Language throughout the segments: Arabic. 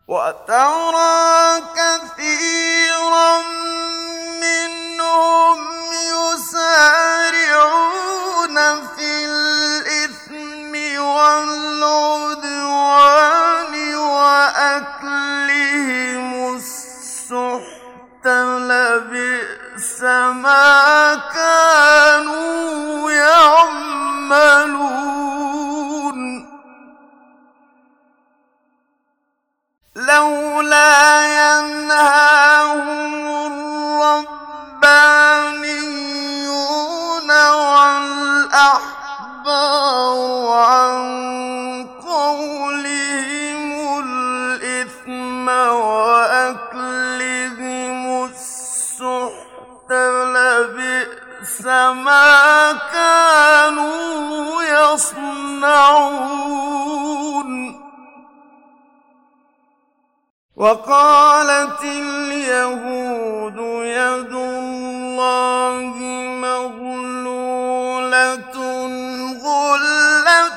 وترى كثيرا منهم يسارعون في الإثم والعدوان وأكلهم السحت لبئس ما كانوا يعملون لولا ينهاهم الربانيون والأحبار عن قولهم الإثم وأكلهم السحت لبئس ما كانوا يصنعون وقالت اليهود يد الله مغلولة غلت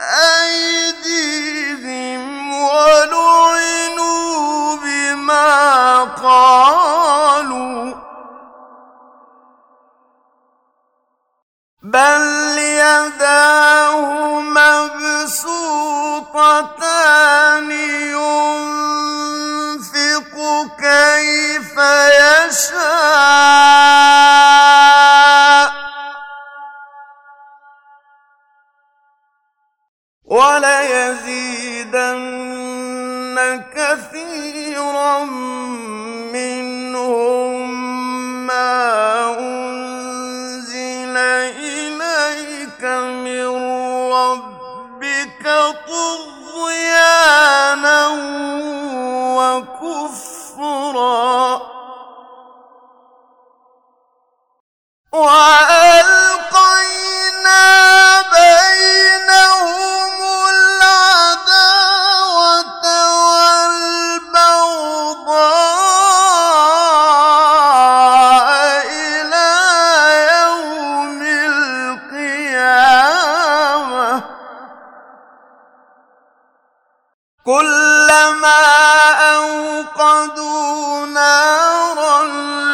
أيديهم ولعنوا بما قالوا بل يداه مبسوطتان ينفق كيف يشاء وليزيدن كثيرا منهم ما أنزل إليك من ربك طغيانا وكفرا وألقينا بينهم العداوة والبغضاء إلى يوم القيامة كلما أوقدوا نارا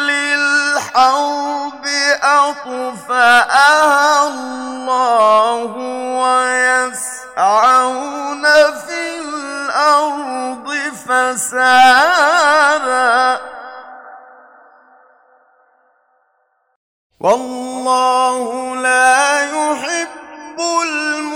للحرب أطفأها الله ويسعون في الأرض فسادا والله لا يحب